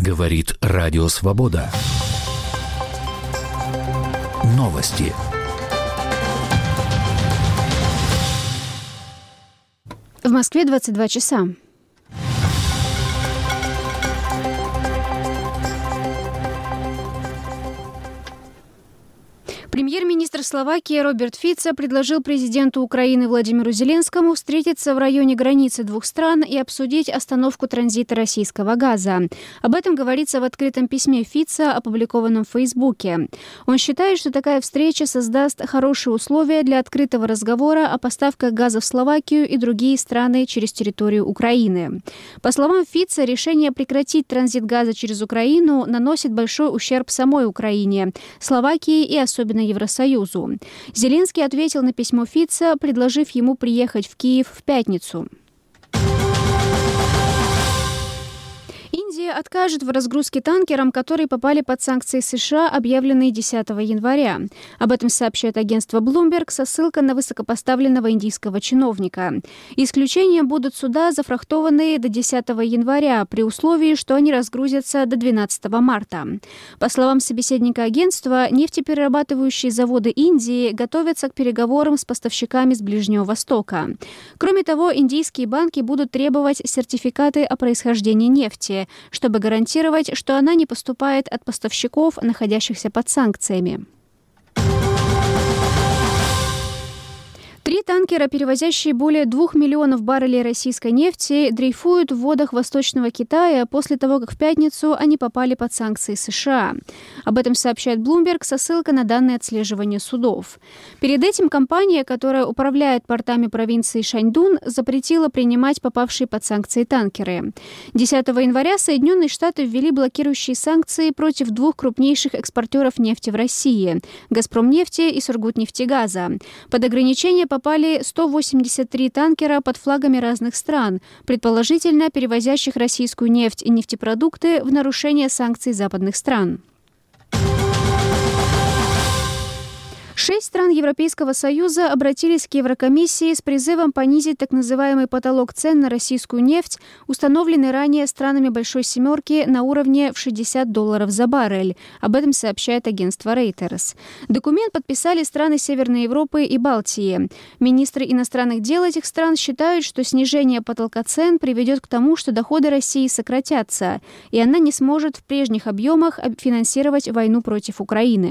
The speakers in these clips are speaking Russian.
Говорит Радио Свобода. Новости. В Москве 22 часа. Премьер-министр Словакии Роберт Фицо предложил президенту Украины Владимиру Зеленскому встретиться в районе границы двух стран и обсудить остановку транзита российского газа. Об этом говорится в открытом письме Фицо, опубликованном в Фейсбуке. Он считает, что такая встреча создаст хорошие условия для открытого разговора о поставках газа в Словакию и другие страны через территорию Украины. По словам Фицо, решение прекратить транзит газа через Украину наносит большой ущерб самой Украине, Словакии и особенно Евросоюзу. Зеленский ответил на письмо Фицо, предложив ему приехать в Киев в пятницу. Индия откажет в разгрузке танкерам, которые попали под санкции США, объявленные 10 января. Об этом сообщает агентство Bloomberg со ссылкой на высокопоставленного индийского чиновника. Исключением будут суда, зафрахтованные до 10 января, при условии, что они разгрузятся до 12 марта. По словам собеседника агентства, нефтеперерабатывающие заводы Индии готовятся к переговорам с поставщиками с Ближнего Востока. Кроме того, индийские банки будут требовать сертификаты о происхождении нефти, чтобы гарантировать, что она не поступает от поставщиков, находящихся под санкциями. 3 танкера, перевозящие более 2 миллионов баррелей российской нефти, дрейфуют в водах Восточного Китая после того, как в пятницу они попали под санкции США. Об этом сообщает Bloomberg со ссылкой на данные отслеживания судов. Перед этим компания, которая управляет портами провинции Шаньдун, запретила принимать попавшие под санкции танкеры. 10 января Соединенные Штаты ввели блокирующие санкции против 2 крупнейших экспортеров нефти в России – «Газпромнефти» и «Сургутнефтегаза». Под ограничение попали 183 танкера под флагами разных стран, предположительно перевозящих российскую нефть и нефтепродукты в нарушение санкций западных стран. 6 стран Европейского Союза обратились к Еврокомиссии с призывом понизить так называемый потолок цен на российскую нефть, установленный ранее странами Большой Семерки на уровне в $60 за баррель. Об этом сообщает агентство Reuters. Документ подписали страны Северной Европы и Балтии. Министры иностранных дел этих стран считают, что снижение потолка цен приведет к тому, что доходы России сократятся, и она не сможет в прежних объемах финансировать войну против Украины.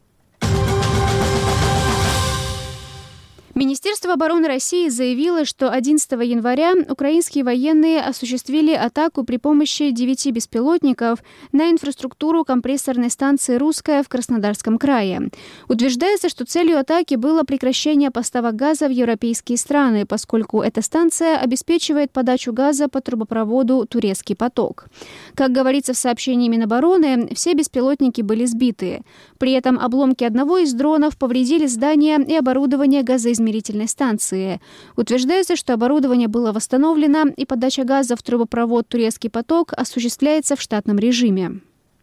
Министерство обороны России заявило, что 11 января украинские военные осуществили атаку при помощи 9 беспилотников на инфраструктуру компрессорной станции «Русская» в Краснодарском крае. Утверждается, что целью атаки было прекращение поставок газа в европейские страны, поскольку эта станция обеспечивает подачу газа по трубопроводу «Турецкий поток». Как говорится в сообщении Минобороны, все беспилотники были сбиты. При этом обломки одного из дронов повредили здание и оборудование газоизмерительной станции. Утверждается, что оборудование было восстановлено, и подача газа в трубопровод «Турецкий поток» осуществляется в штатном режиме.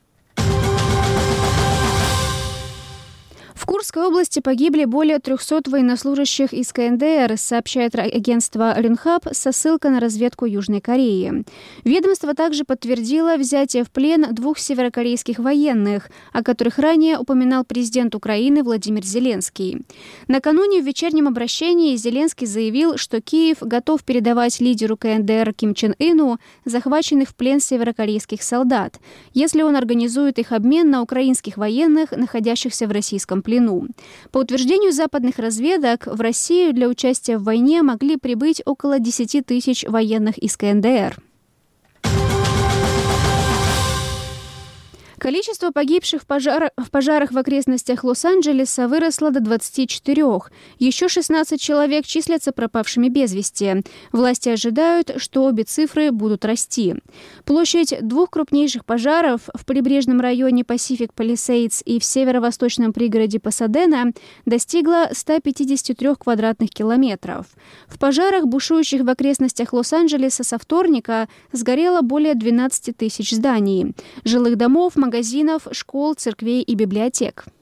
В Курской области погибли более 300 военнослужащих из КНДР, сообщает агентство Рюнхаб со ссылкой на разведку Южной Кореи. Ведомство также подтвердило взятие в плен 2 северокорейских военных, о которых ранее упоминал президент Украины Владимир Зеленский. Накануне в вечернем обращении Зеленский заявил, что Киев готов передавать лидеру КНДР Ким Чен Ыну захваченных в плен северокорейских солдат, если он организует их обмен на украинских военных, находящихся в российском плену. По утверждению западных разведок, в Россию для участия в войне могли прибыть около 10 тысяч военных из КНДР. Количество погибших в пожарах в окрестностях Лос-Анджелеса выросло до 24. Еще 16 человек числятся пропавшими без вести. Власти ожидают, что обе цифры будут расти. Площадь 2 крупнейших пожаров в прибрежном районе Pacific Palisades и в северо-восточном пригороде Пасадена достигла 153 квадратных километров. В пожарах, бушующих в окрестностях Лос-Анджелеса со вторника, сгорело более 12 тысяч зданий, жилых домов, магазинов, школ, церквей и библиотек.